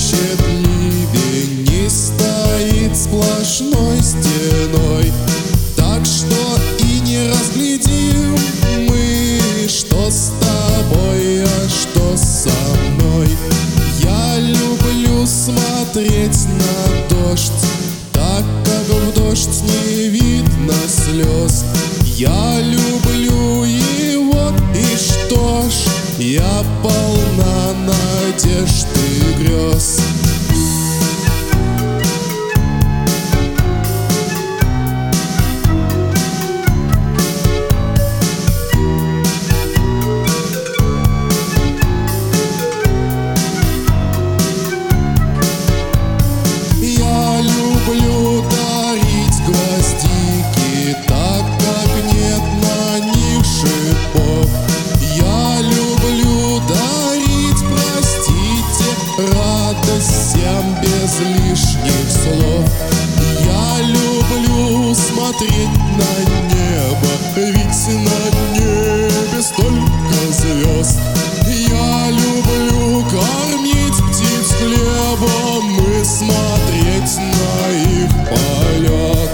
хлещет ливень, не стоит сплошной стеной, так что и не разглядим мы, что с тобой, а что со мной. Я люблю смотреть на дождь, так как в дождь не видно слез. Я люблю его, и что ж, я полна надежд и грез. Я люблю дарить гвоздики, так как нет на них шипов. Я люблю дарить, простите, радость всем без лишних слов. Я люблю смотреть на небо, ведь на небе столько звезд. Я люблю кормить птиц хлебом и смотреть на их полет.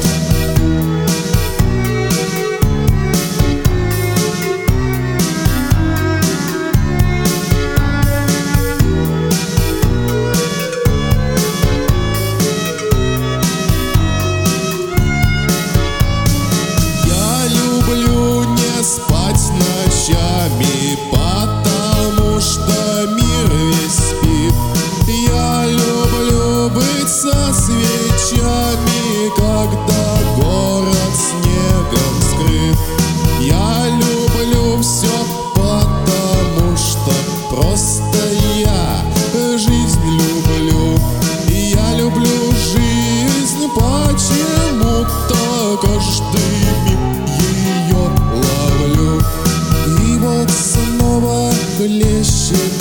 Спать ночами, потому что мир весь спит. Я люблю быть со свечами, когда город снегом скрыт. Я люблю все, потому что просто я жизнь люблю. Я люблю жизнь, почему-то каждый миг ее ловлю. И вот снова хлещет